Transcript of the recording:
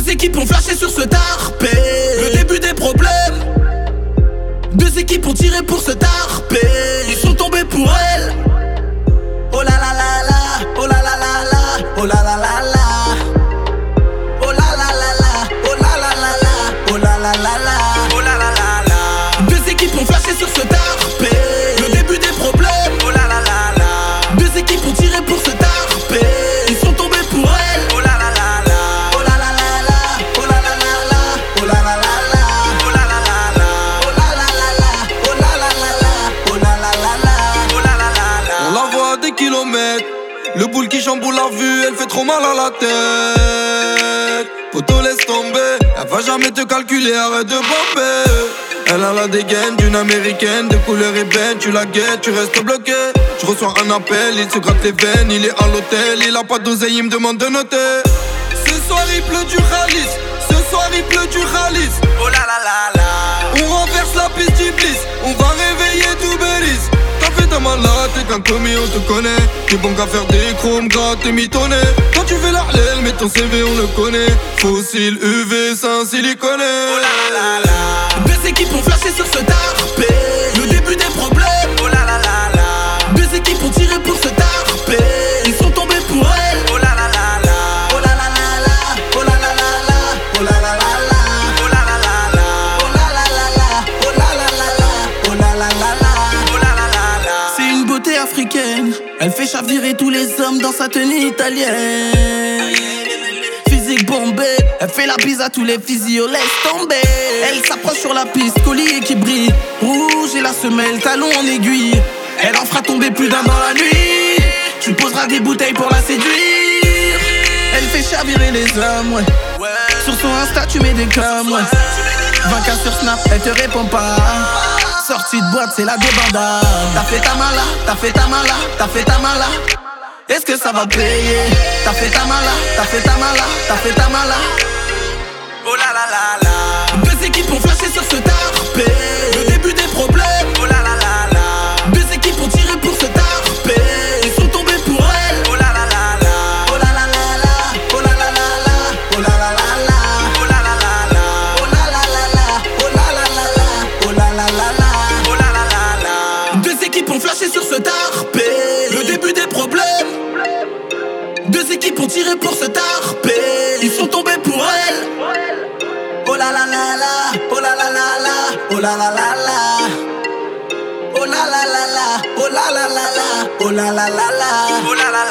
Deux équipes ont flashé sur ce tarpé. Le début des problèmes. Deux équipes ont tiré pour se tarper. Ils sont tombés pour elle. Oh la la la la, oh la la la la, oh la la la la. Oh la la la la, oh la la la la, oh la la la la, oh la la la la. Deux équipes ont flashé sur ce tarpé. Le début des problèmes. Oh la la la la. Deux équipes ont tiré pour se tarper. Ils sont tombés pour elle. Oh la la la la, oh la la la la, oh la la la la, oh la la la la, oh la la la la, oh la la la la, oh la la la la, oh la la la la, oh la la la la. On la voit à des kilomètres. Le boule qui chamboule la vue, elle fait trop mal à la tête. Poto laisse tomber, elle va jamais te calculer, arrête de bomber. Elle a la dégaine d'une américaine, de couleur ébène, tu la guettes, tu restes bloqué. Je reçois un appel, il se gratte les veines, il est à l'hôtel, il a pas d'oseille, il me demande de noter. Ce soir il pleut du ralice, ce soir il pleut du ralice. Oh la la la la. On renverse la piste du bliss, on va réveiller tout Belize. T'as fait ta malade, t'es qu'un commis, on te connaît. T'es bon qu'à faire des chromes gras, t'es mitonné. Quand tu fais l'Arlel, mais ton CV on le connaît. Fossile, UV, sans siliconé. Oh la la la la. Deux équipes ont flashé sur ce tarpé. Le début des problèmes. Oh la la la la. Deux équipes ont tiré pour se tarper. Ils sont tombés pour elle. Oh la la la la. Oh la la la la. Oh la la la la. Oh la la la la. Oh la la la la. Oh la la la la. Oh la la la la. Oh la la la la. Oh la la la la. C'est une beauté africaine. Elle fait chavirer tous les hommes dans sa tenue italienne. Physique bombée, elle fait la bise à tous les physios, laisse tomber. Elle s'approche sur la piste, collier qui brille. Rouge et la semelle, talon en aiguille. Elle en fera tomber plus d'un dans la nuit. Tu poseras des bouteilles pour la séduire. Elle fait chavirer les hommes, ouais. Sur son Insta tu mets des coms, ouais. 20K sur Snap, elle te répond pas. Sortie de boîte, c'est la débandade. T'as fait ta mala, t'as fait ta mala, t'as fait ta mala. Est-ce que ça va payer? T'as fait ta mala, t'as fait ta mala, t'as fait ta mala. Oh la la la la. Deux équipes ont flashé sur ce tarpé. Le début des problèmes. Oh la la la la. Deux équipes ont tiré pour se tarper. Ils sont tombés pour elle. Oh la la la la. Oh la la la la. Oh la la la la. Oh la la la la. Oh la la la la. Oh la la la la. Oh la la la la. Oh la la la la. Oh la la la la. Deux équipes ont flashé sur ce tarpé. Le début des problèmes. Deux équipes ont tiré pour se tarper. Ils sont tombés pour elle. Oh la la la la. Oh la la la la. Oh la la la la. Oh la la la la. Oh la la la la. Oh la la la la. Oh la la la.